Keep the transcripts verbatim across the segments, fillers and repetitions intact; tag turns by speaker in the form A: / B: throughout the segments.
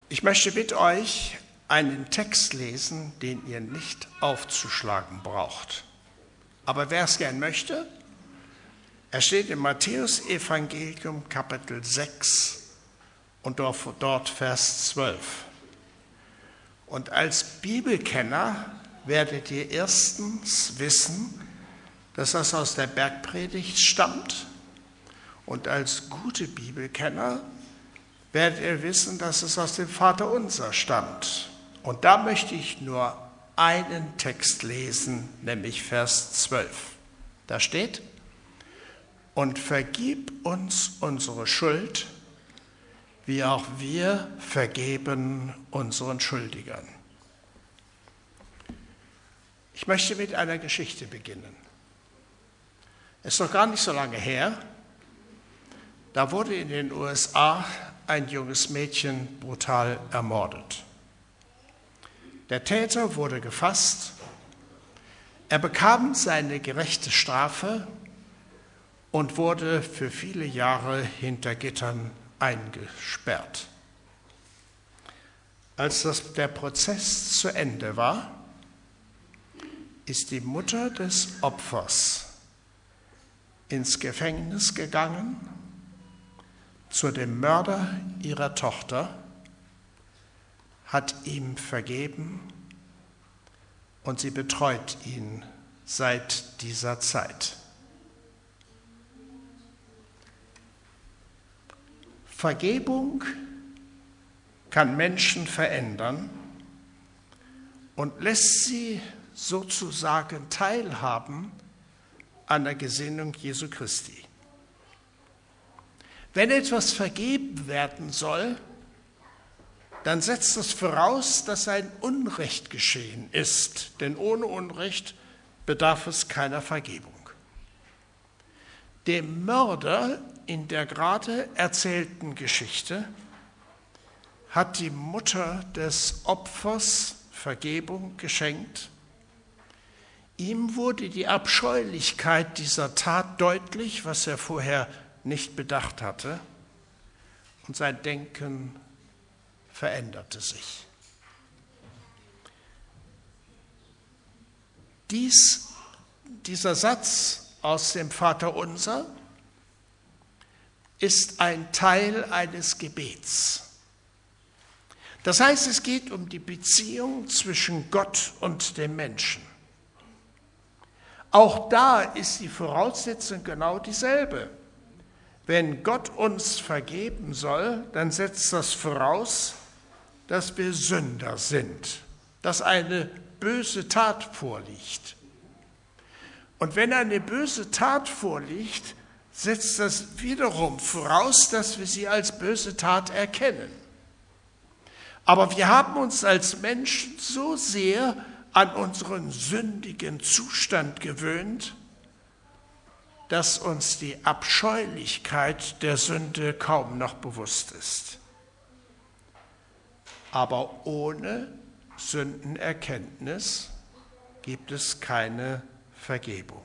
A: Ich möchte mit euch einen Text lesen, den ihr nicht aufzuschlagen braucht. Aber wer es gern möchte, er steht im Matthäus-Evangelium Kapitel sechs und dort Vers zwölf. Und als Bibelkenner werdet ihr erstens wissen, dass das aus der Bergpredigt stammt. Und als gute Bibelkenner werdet ihr wissen, dass es aus dem Vaterunser stammt. Und da möchte ich nur einen Text lesen, nämlich Vers zwölf. Da steht: Und vergib uns unsere Schuld, wie auch wir vergeben unseren Schuldigern. Ich möchte mit einer Geschichte beginnen. Es ist noch gar nicht so lange her, da wurde in den U S A ein junges Mädchen brutal ermordet. Der Täter wurde gefasst, er bekam seine gerechte Strafe und wurde für viele Jahre hinter Gittern eingesperrt. Als das, der Prozess zu Ende war, ist die Mutter des Opfers ins Gefängnis gegangen zu dem Mörder ihrer Tochter, hat ihm vergeben und sie betreut ihn seit dieser Zeit. Vergebung kann Menschen verändern und lässt sie sozusagen teilhaben an der Gesinnung Jesu Christi. Wenn etwas vergeben werden soll, dann setzt das voraus, dass ein Unrecht geschehen ist, denn ohne Unrecht bedarf es keiner Vergebung. Dem Mörder in der gerade erzählten Geschichte hat die Mutter des Opfers Vergebung geschenkt. Ihm wurde die Abscheulichkeit dieser Tat deutlich, was er vorher nicht bedacht hatte, und sein Denken veränderte sich. Dies, dieser Satz aus dem Vaterunser ist ein Teil eines Gebets. Das heißt, es geht um die Beziehung zwischen Gott und dem Menschen. Auch da ist die Voraussetzung genau dieselbe. Wenn Gott uns vergeben soll, dann setzt das voraus, dass wir Sünder sind, dass eine böse Tat vorliegt. Und wenn eine böse Tat vorliegt, setzt das wiederum voraus, dass wir sie als böse Tat erkennen. Aber wir haben uns als Menschen so sehr an unseren sündigen Zustand gewöhnt, dass uns die Abscheulichkeit der Sünde kaum noch bewusst ist. Aber ohne Sündenerkenntnis gibt es keine Vergebung.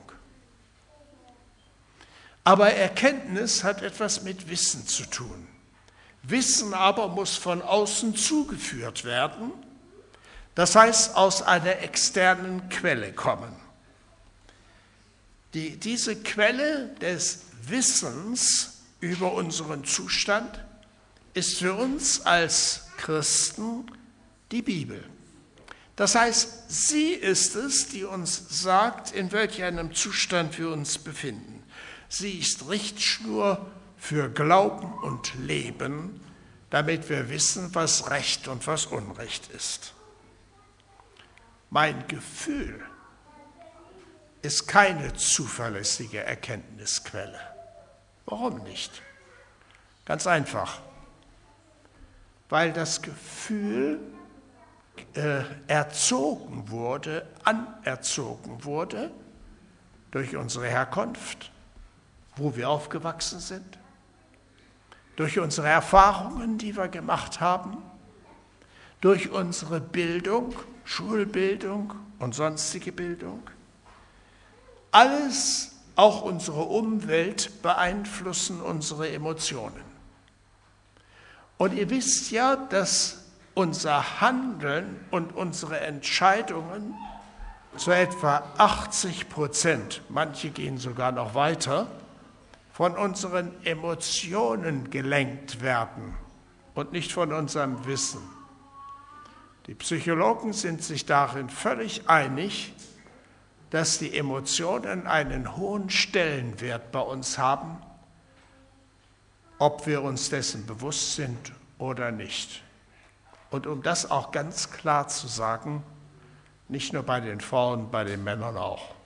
A: Aber Erkenntnis hat etwas mit Wissen zu tun. Wissen aber muss von außen zugeführt werden, das heißt aus einer externen Quelle kommen. Die, diese Quelle des Wissens über unseren Zustand ist für uns als Christen die Bibel. Das heißt, sie ist es, die uns sagt, in welch einem Zustand wir uns befinden. Sie ist Richtschnur für Glauben und Leben, damit wir wissen, was Recht und was Unrecht ist. Mein Gefühl ist keine zuverlässige Erkenntnisquelle. Warum nicht? Ganz einfach. Weil das Gefühl äh, erzogen wurde, anerzogen wurde durch unsere Herkunft, wo wir aufgewachsen sind, durch unsere Erfahrungen, die wir gemacht haben, durch unsere Bildung, Schulbildung und sonstige Bildung. Alles, auch unsere Umwelt, beeinflussen unsere Emotionen. Und ihr wisst ja, dass unser Handeln und unsere Entscheidungen zu etwa achtzig Prozent, manche gehen sogar noch weiter, von unseren Emotionen gelenkt werden und nicht von unserem Wissen. Die Psychologen sind sich darin völlig einig, dass die Emotionen einen hohen Stellenwert bei uns haben, ob wir uns dessen bewusst sind oder nicht. Und um das auch ganz klar zu sagen, nicht nur bei den Frauen, bei den Männern auch.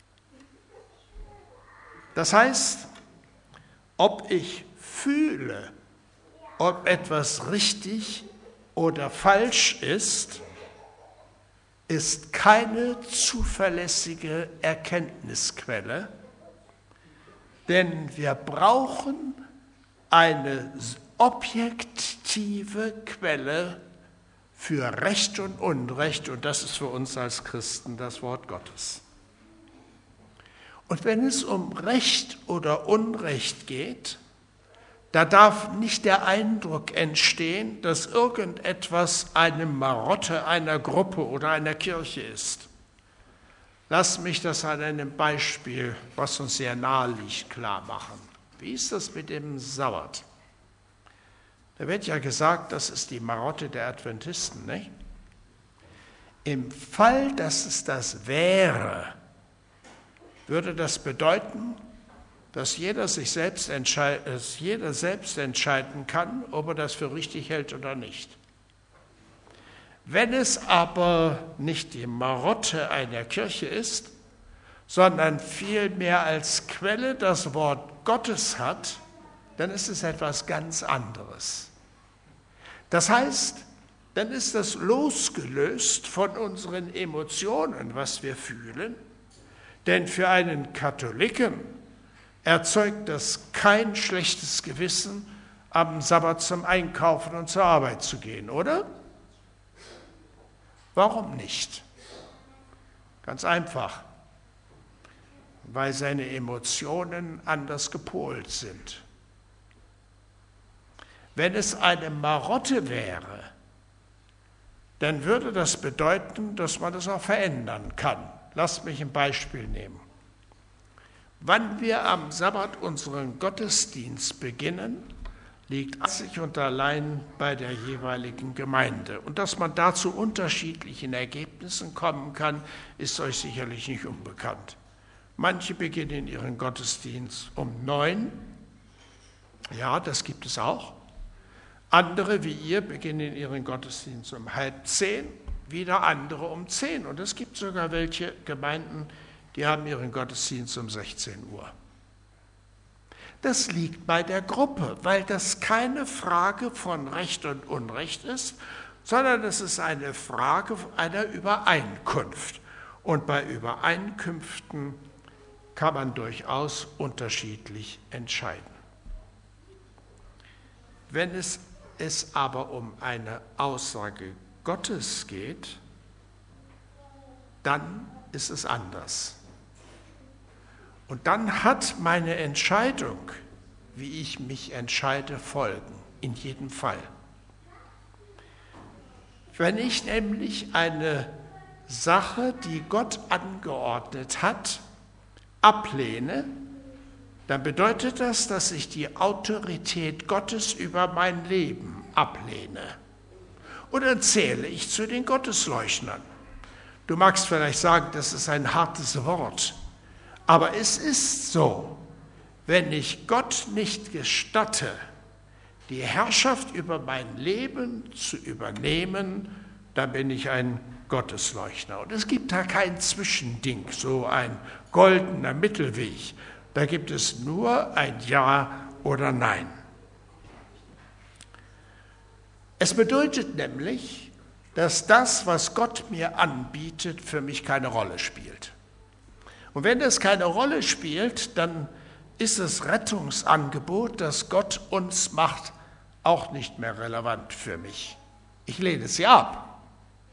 A: Das heißt, ob ich fühle, ob etwas richtig oder falsch ist, ist keine zuverlässige Erkenntnisquelle, denn wir brauchen eine objektive Quelle für Recht und Unrecht, und das ist für uns als Christen das Wort Gottes. Und wenn es um Recht oder Unrecht geht, da darf nicht der Eindruck entstehen, dass irgendetwas eine Marotte einer Gruppe oder einer Kirche ist. Lass mich das an einem Beispiel, was uns sehr nahe liegt, klar machen. Wie ist das mit dem Sabbat? Da wird ja gesagt, das ist die Marotte der Adventisten, nicht? Im Fall, dass es das wäre, würde das bedeuten, dass jeder sich selbst entscheid- dass jeder selbst entscheiden kann, ob er das für richtig hält oder nicht. Wenn es aber nicht die Marotte einer Kirche ist, sondern vielmehr als Quelle das Wort Gottes hat, dann ist es etwas ganz anderes. Das heißt, dann ist das losgelöst von unseren Emotionen, was wir fühlen, denn für einen Katholiken erzeugt das kein schlechtes Gewissen, am Sabbat zum Einkaufen und zur Arbeit zu gehen, oder? Warum nicht? Ganz einfach, weil seine Emotionen anders gepolt sind. Wenn es eine Marotte wäre, dann würde das bedeuten, dass man das auch verändern kann. Lasst mich ein Beispiel nehmen. Wann wir am Sabbat unseren Gottesdienst beginnen, liegt einzig und allein bei der jeweiligen Gemeinde. Und dass man da zu unterschiedlichen Ergebnissen kommen kann, ist euch sicherlich nicht unbekannt. Manche beginnen ihren Gottesdienst um neun. Ja, das gibt es auch. Andere, wie ihr, beginnen ihren Gottesdienst um halb zehn, wieder andere um zehn. Und es gibt sogar welche Gemeinden, die haben ihren Gottesdienst um sechzehn Uhr. Das liegt bei der Gruppe, weil das keine Frage von Recht und Unrecht ist, sondern es ist eine Frage einer Übereinkunft. Und bei Übereinkünften kann man durchaus unterschiedlich entscheiden. Wenn es, es aber um eine Aussage Gottes geht, dann ist es anders. Und dann hat meine Entscheidung, wie ich mich entscheide, Folgen, in jedem Fall. Wenn ich nämlich eine Sache, die Gott angeordnet hat, ablehne, dann bedeutet das, dass ich die Autorität Gottes über mein Leben ablehne. Und dann zähle ich zu den Gottesleugnern. Du magst vielleicht sagen, das ist ein hartes Wort. Aber es ist so, wenn ich Gott nicht gestatte, die Herrschaft über mein Leben zu übernehmen, dann bin ich ein Gottesleugner. Und es gibt da kein Zwischending, so ein goldener Mittelweg. Da gibt es nur ein Ja oder Nein. Es bedeutet nämlich, dass das, was Gott mir anbietet, für mich keine Rolle spielt. Und wenn das keine Rolle spielt, dann ist das Rettungsangebot, das Gott uns macht, auch nicht mehr relevant für mich. Ich lehne es ja ab.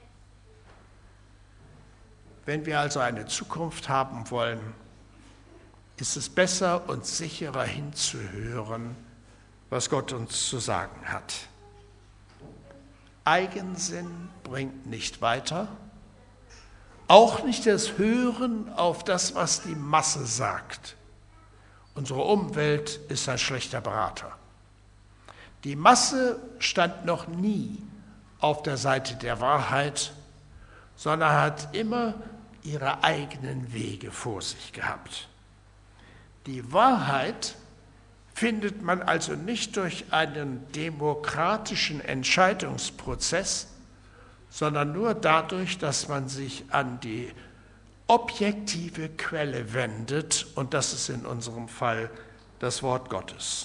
A: Wenn wir also eine Zukunft haben wollen, ist es besser und sicherer hinzuhören, was Gott uns zu sagen hat. Eigensinn bringt nicht weiter, auch nicht das Hören auf das, was die Masse sagt. Unsere Umwelt ist ein schlechter Berater. Die Masse stand noch nie auf der Seite der Wahrheit, sondern hat immer ihre eigenen Wege vor sich gehabt. Die Wahrheit findet man also nicht durch einen demokratischen Entscheidungsprozess, sondern nur dadurch, dass man sich an die objektive Quelle wendet, und das ist in unserem Fall das Wort Gottes.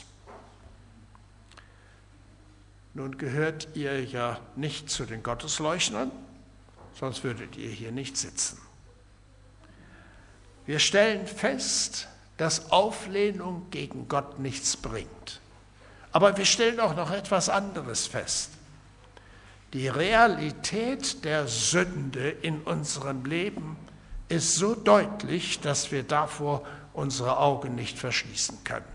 A: Nun gehört ihr ja nicht zu den Gottesleugnern, sonst würdet ihr hier nicht sitzen. Wir stellen fest, dass Auflehnung gegen Gott nichts bringt. Aber wir stellen auch noch etwas anderes fest. Die Realität der Sünde in unserem Leben ist so deutlich, dass wir davor unsere Augen nicht verschließen können.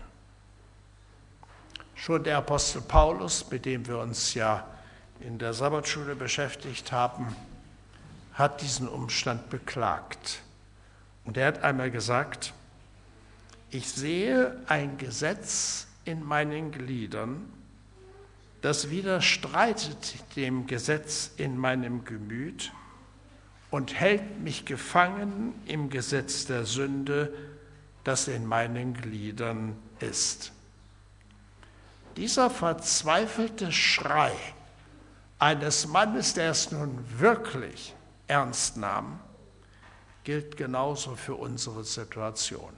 A: Schon der Apostel Paulus, mit dem wir uns ja in der Sabbatschule beschäftigt haben, hat diesen Umstand beklagt. Und er hat einmal gesagt: Ich sehe ein Gesetz in meinen Gliedern, das widerstreitet dem Gesetz in meinem Gemüt und hält mich gefangen im Gesetz der Sünde, das in meinen Gliedern ist. Dieser verzweifelte Schrei eines Mannes, der es nun wirklich ernst nahm, gilt genauso für unsere Situation.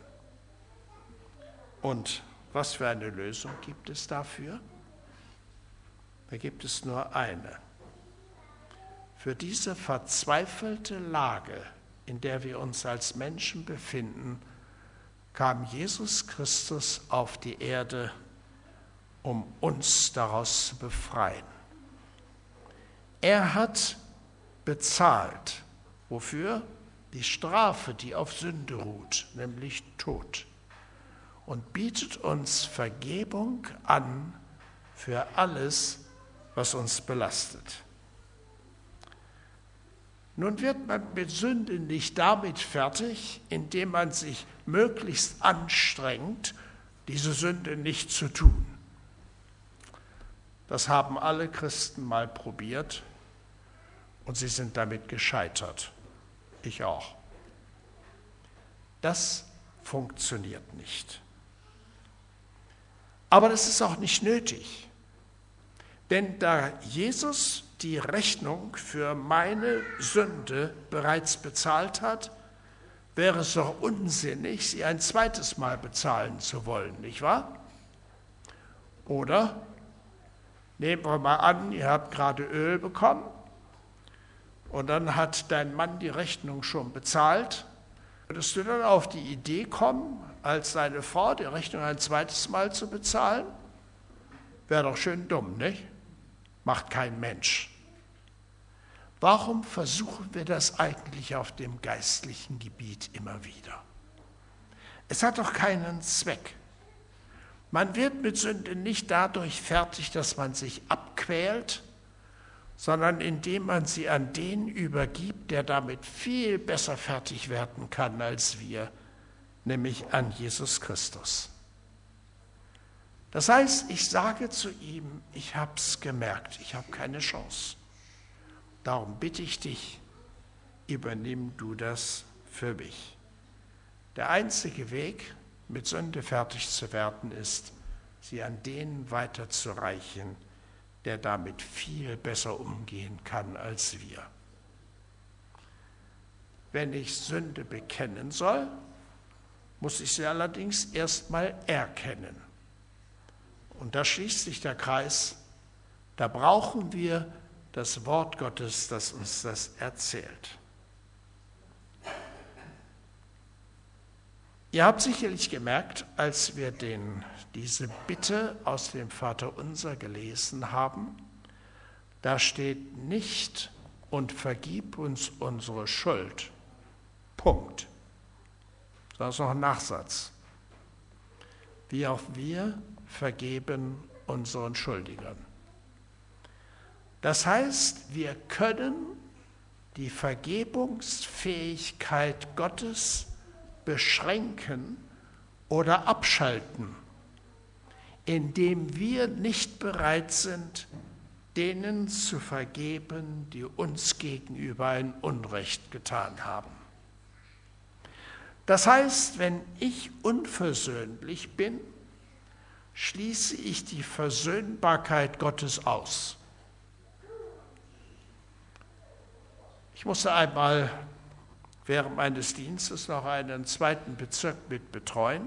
A: Und was für eine Lösung gibt es dafür? Da gibt es nur eine. Für diese verzweifelte Lage, in der wir uns als Menschen befinden, kam Jesus Christus auf die Erde, um uns daraus zu befreien. Er hat bezahlt, wofür? Die Strafe, die auf Sünde ruht, nämlich Tod, und bietet uns Vergebung an für alles, was uns belastet. Nun wird man mit Sünde nicht damit fertig, indem man sich möglichst anstrengt, diese Sünde nicht zu tun. Das haben alle Christen mal probiert und sie sind damit gescheitert. Ich auch. Das funktioniert nicht. Aber das ist auch nicht nötig. Denn da Jesus die Rechnung für meine Sünde bereits bezahlt hat, wäre es doch unsinnig, sie ein zweites Mal bezahlen zu wollen, nicht wahr? Oder nehmen wir mal an, ihr habt gerade Öl bekommen und dann hat dein Mann die Rechnung schon bezahlt. Würdest du dann auf die Idee kommen, als deine Frau die Rechnung ein zweites Mal zu bezahlen? Wäre doch schön dumm, nicht? Macht kein Mensch. Warum versuchen wir das eigentlich auf dem geistlichen Gebiet immer wieder? Es hat doch keinen Zweck. Man wird mit Sünde nicht dadurch fertig, dass man sich abquält, sondern indem man sie an den übergibt, der damit viel besser fertig werden kann als wir, nämlich an Jesus Christus. Das heißt, ich sage zu ihm, ich habe es gemerkt, ich habe keine Chance. Darum bitte ich dich, übernimm du das für mich. Der einzige Weg, mit Sünde fertig zu werden, ist, sie an den weiterzureichen, der damit viel besser umgehen kann als wir. Wenn ich Sünde bekennen soll, muss ich sie allerdings erstmal erkennen. Und da schließt sich der Kreis, da brauchen wir das Wort Gottes, das uns das erzählt. Ihr habt sicherlich gemerkt, als wir den, diese Bitte aus dem Vaterunser gelesen haben, da steht nicht: und vergib uns unsere Schuld. Punkt. Das ist noch ein Nachsatz. Wie auch wir vergeben unseren Schuldigern. Das heißt, wir können die Vergebungsfähigkeit Gottes beschränken oder abschalten, indem wir nicht bereit sind, denen zu vergeben, die uns gegenüber ein Unrecht getan haben. Das heißt, wenn ich unversöhnlich bin, schließe ich die Versöhnbarkeit Gottes aus. Ich musste einmal während meines Dienstes noch einen zweiten Bezirk mit betreuen.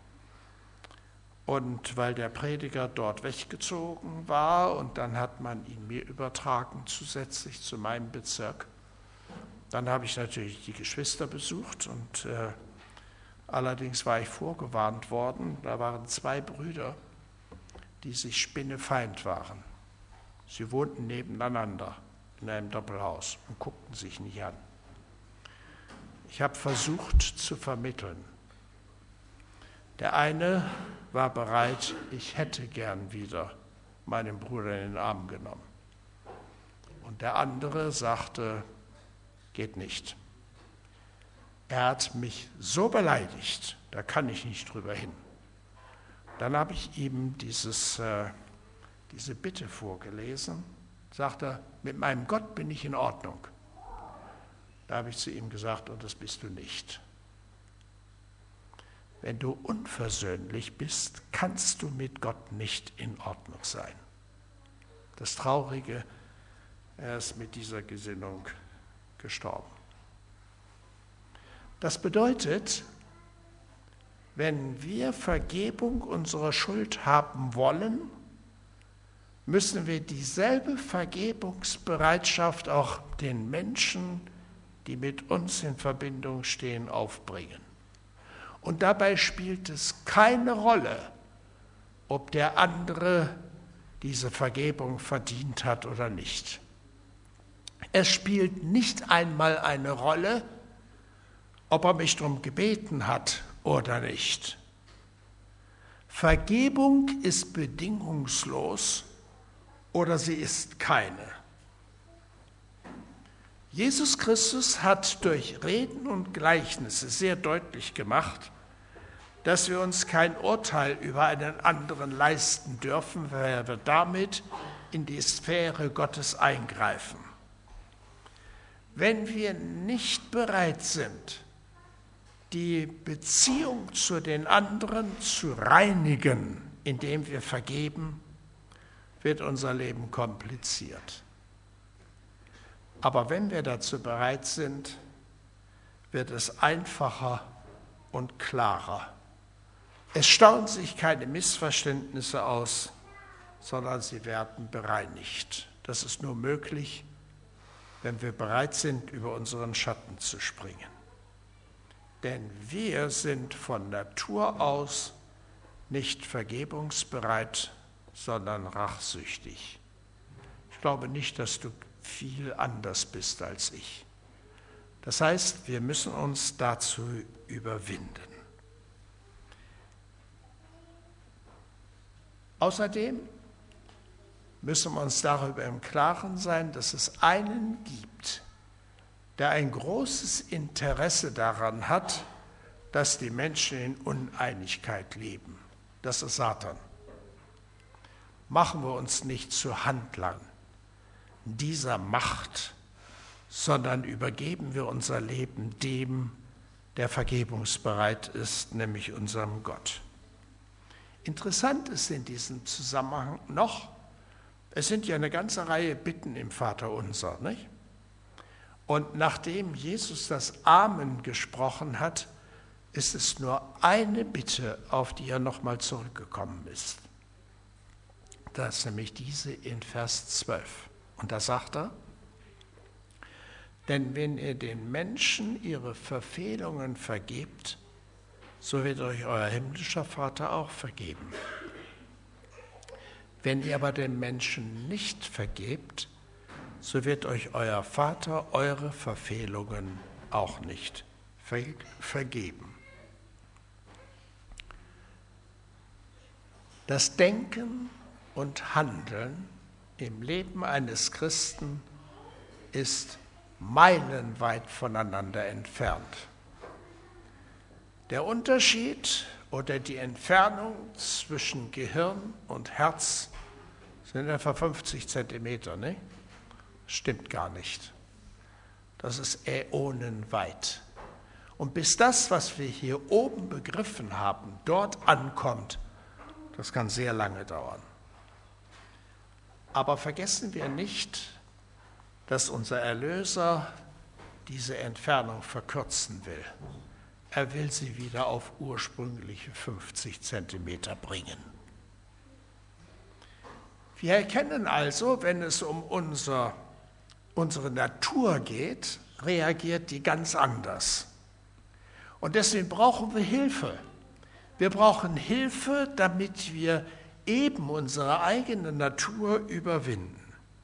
A: Und weil der Prediger dort weggezogen war und dann hat man ihn mir übertragen zusätzlich zu meinem Bezirk, dann habe ich natürlich die Geschwister besucht und äh, allerdings war ich vorgewarnt worden, da waren zwei Brüder, die sich spinnefeind waren. Sie wohnten nebeneinander in einem Doppelhaus und guckten sich nicht an. Ich habe versucht zu vermitteln. Der eine war bereit, ich hätte gern wieder meinen Bruder in den Arm genommen. Und der andere sagte, geht nicht. Er hat mich so beleidigt, da kann ich nicht drüber hin. Dann habe ich ihm dieses, äh, diese Bitte vorgelesen, sagte er, mit meinem Gott bin ich in Ordnung. Da habe ich zu ihm gesagt, und das bist du nicht. Wenn du unversöhnlich bist, kannst du mit Gott nicht in Ordnung sein. Das Traurige, er ist mit dieser Gesinnung gestorben. Das bedeutet, wenn wir Vergebung unserer Schuld haben wollen, müssen wir dieselbe Vergebungsbereitschaft auch den Menschen, die mit uns in Verbindung stehen, aufbringen. Und dabei spielt es keine Rolle, ob der andere diese Vergebung verdient hat oder nicht. Es spielt nicht einmal eine Rolle, ob er mich darum gebeten hat oder nicht. Vergebung ist bedingungslos oder sie ist keine. Jesus Christus hat durch Reden und Gleichnisse sehr deutlich gemacht, dass wir uns kein Urteil über einen anderen leisten dürfen, weil wir damit in die Sphäre Gottes eingreifen. Wenn wir nicht bereit sind, die Beziehung zu den anderen zu reinigen, indem wir vergeben, wird unser Leben kompliziert. Aber wenn wir dazu bereit sind, wird es einfacher und klarer. Es stauen sich keine Missverständnisse aus, sondern sie werden bereinigt. Das ist nur möglich, wenn wir bereit sind, über unseren Schatten zu springen. Denn wir sind von Natur aus nicht vergebungsbereit, sondern rachsüchtig. Ich glaube nicht, dass du viel anders bist als ich. Das heißt, wir müssen uns dazu überwinden. Außerdem müssen wir uns darüber im Klaren sein, dass es einen gibt, der ein großes Interesse daran hat, dass die Menschen in Uneinigkeit leben. Das ist Satan. Machen wir uns nicht zu Handlern dieser Macht, sondern übergeben wir unser Leben dem, der vergebungsbereit ist, nämlich unserem Gott. Interessant ist in diesem Zusammenhang noch, es sind ja eine ganze Reihe Bitten im Vaterunser, nicht? Und nachdem Jesus das Amen gesprochen hat, ist es nur eine Bitte, auf die er nochmal zurückgekommen ist. Das ist nämlich diese in Vers zwölf. Und da sagt er, denn wenn ihr den Menschen ihre Verfehlungen vergebt, so wird euch euer himmlischer Vater auch vergeben. Wenn ihr aber den Menschen nicht vergebt, so wird euch euer Vater eure Verfehlungen auch nicht vergeben. Das Denken und Handeln im Leben eines Christen ist meilenweit voneinander entfernt. Der Unterschied oder die Entfernung zwischen Gehirn und Herz sind etwa fünfzig Zentimeter, ne? Stimmt gar nicht. Das ist äonenweit. Und bis das, was wir hier oben begriffen haben, dort ankommt, das kann sehr lange dauern. Aber vergessen wir nicht, dass unser Erlöser diese Entfernung verkürzen will. Er will sie wieder auf ursprüngliche fünfzig Zentimeter bringen. Wir erkennen also, wenn es um unser, unsere Natur geht, reagiert die ganz anders. Und deswegen brauchen wir Hilfe. Wir brauchen Hilfe, damit wir eben unsere eigene Natur überwinden.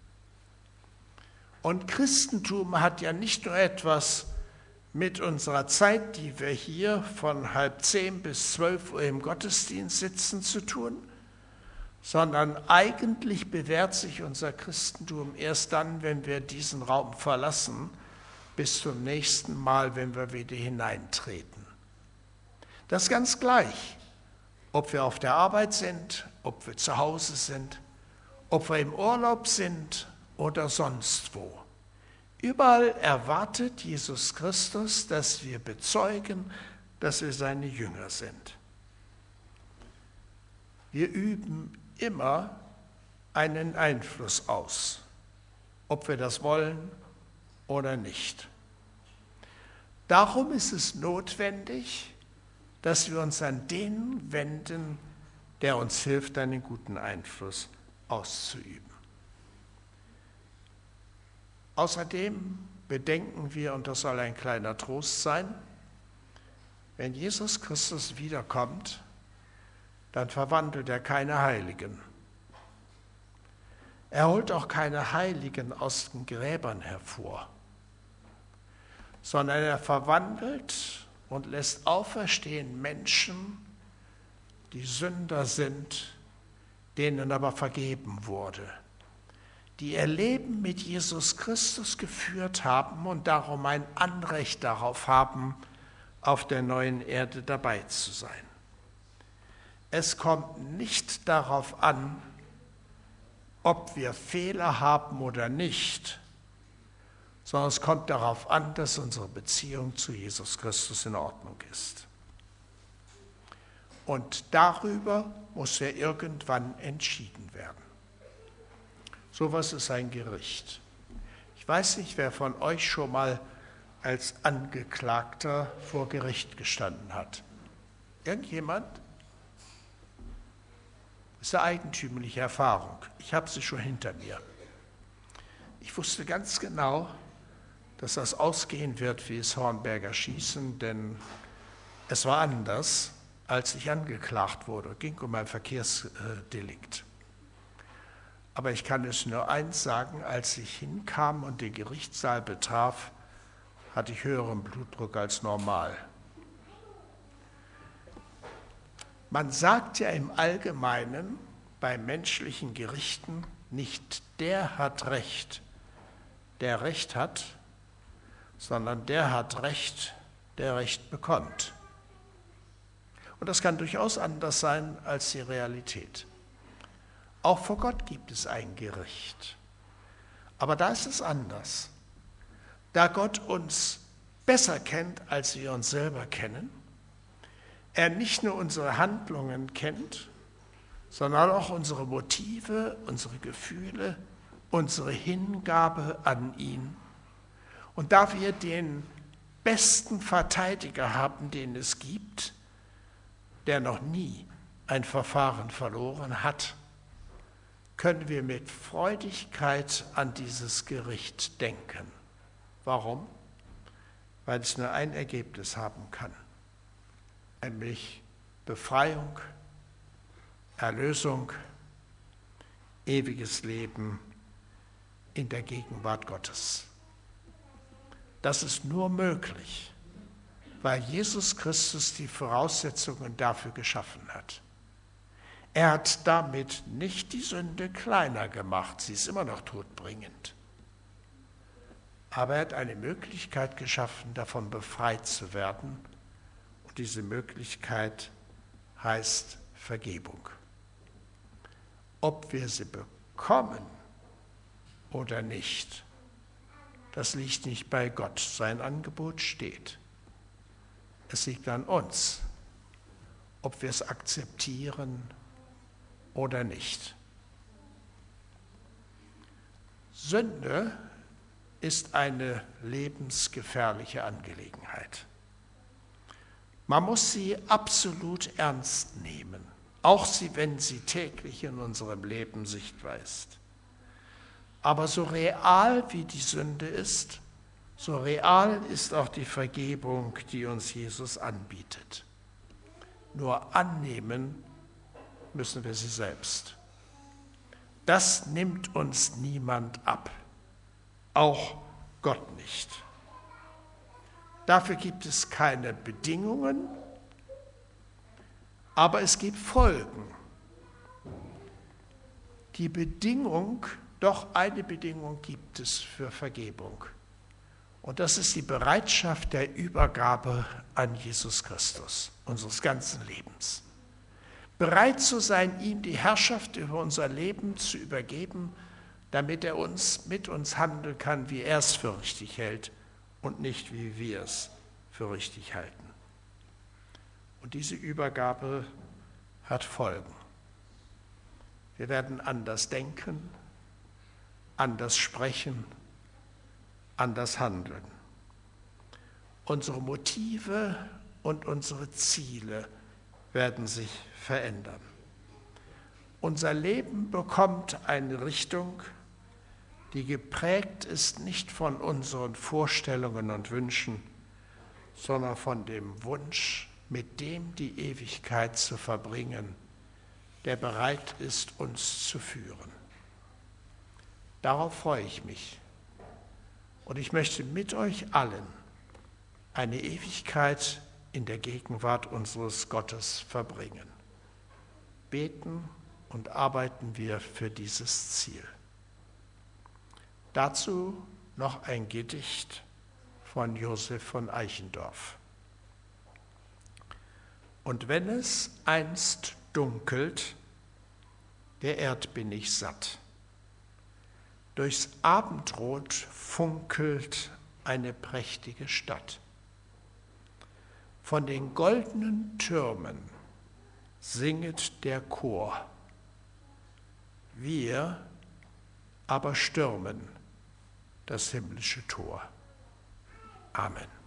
A: Und Christentum hat ja nicht nur etwas mit unserer Zeit, die wir hier von halb zehn bis zwölf Uhr im Gottesdienst sitzen, zu tun, sondern eigentlich bewährt sich unser Christentum erst dann, wenn wir diesen Raum verlassen, bis zum nächsten Mal, wenn wir wieder hineintreten. Das ist ganz gleich, ob wir auf der Arbeit sind, ob wir zu Hause sind, ob wir im Urlaub sind oder sonst wo. Überall erwartet Jesus Christus, dass wir bezeugen, dass wir seine Jünger sind. Wir üben immer einen Einfluss aus, ob wir das wollen oder nicht. Darum ist es notwendig, dass wir uns an den wenden, der uns hilft, einen guten Einfluss auszuüben. Außerdem bedenken wir, und das soll ein kleiner Trost sein, wenn Jesus Christus wiederkommt, dann verwandelt er keine Heiligen. Er holt auch keine Heiligen aus den Gräbern hervor, sondern er verwandelt und lässt auferstehen Menschen, die Sünder sind, denen aber vergeben wurde, die ihr Leben mit Jesus Christus geführt haben und darum ein Anrecht darauf haben, auf der neuen Erde dabei zu sein. Es kommt nicht darauf an, ob wir Fehler haben oder nicht, sondern es kommt darauf an, dass unsere Beziehung zu Jesus Christus in Ordnung ist. Und darüber muss ja irgendwann entschieden werden. Sowas ist ein Gericht. Ich weiß nicht, wer von euch schon mal als Angeklagter vor Gericht gestanden hat. Irgendjemand? Das ist eine eigentümliche Erfahrung. Ich habe sie schon hinter mir. Ich wusste ganz genau, dass das ausgehen wird wie das Hornberger Schießen, denn es war anders, als ich angeklagt wurde. Es ging um ein Verkehrsdelikt. Aber ich kann es nur eins sagen, als ich hinkam und den Gerichtssaal betraf, hatte ich höheren Blutdruck als normal. Man sagt ja im Allgemeinen bei menschlichen Gerichten nicht, der hat Recht, der Recht hat, sondern der hat Recht, der Recht bekommt. Und das kann durchaus anders sein als die Realität. Auch vor Gott gibt es ein Gericht. Aber da ist es anders. Da Gott uns besser kennt, als wir uns selber kennen, er nicht nur unsere Handlungen kennt, sondern auch unsere Motive, unsere Gefühle, unsere Hingabe an ihn. Und da wir den besten Verteidiger haben, den es gibt, der noch nie ein Verfahren verloren hat, können wir mit Freudigkeit an dieses Gericht denken. Warum? Weil es nur ein Ergebnis haben kann, nämlich Befreiung, Erlösung, ewiges Leben in der Gegenwart Gottes. Das ist nur möglich, weil Jesus Christus die Voraussetzungen dafür geschaffen hat. Er hat damit nicht die Sünde kleiner gemacht, sie ist immer noch todbringend. Aber er hat eine Möglichkeit geschaffen, davon befreit zu werden. Und diese Möglichkeit heißt Vergebung. Ob wir sie bekommen oder nicht, das liegt nicht bei Gott. Sein Angebot steht. Es liegt an uns, ob wir es akzeptieren oder nicht. Sünde ist eine lebensgefährliche Angelegenheit. Man muss sie absolut ernst nehmen, auch sie, wenn sie täglich in unserem Leben sichtbar ist. Aber so real wie die Sünde ist, so real ist auch die Vergebung, die uns Jesus anbietet. Nur annehmen müssen wir sie selbst. Das nimmt uns niemand ab, auch Gott nicht. Dafür gibt es keine Bedingungen, aber es gibt Folgen. Die Bedingung, doch eine Bedingung gibt es für Vergebung. Und das ist die Bereitschaft der Übergabe an Jesus Christus, unseres ganzen Lebens. Bereit zu sein, ihm die Herrschaft über unser Leben zu übergeben, damit er uns mit uns handeln kann, wie er es für richtig hält und nicht, wie wir es für richtig halten. Und diese Übergabe hat Folgen. Wir werden anders denken, anders sprechen, anders handeln. Unsere Motive und unsere Ziele werden sich verändern. Unser Leben bekommt eine Richtung, die geprägt ist nicht von unseren Vorstellungen und Wünschen, sondern von dem Wunsch, mit dem die Ewigkeit zu verbringen, der bereit ist, uns zu führen. Darauf freue ich mich. Und ich möchte mit euch allen eine Ewigkeit in der Gegenwart unseres Gottes verbringen. Beten und arbeiten wir für dieses Ziel. Dazu noch ein Gedicht von Josef von Eichendorff. Und wenn es einst dunkelt, der Erd bin ich satt. Durchs Abendrot funkelt eine prächtige Stadt. Von den goldenen Türmen singet der Chor. Wir aber stürmen das himmlische Tor. Amen.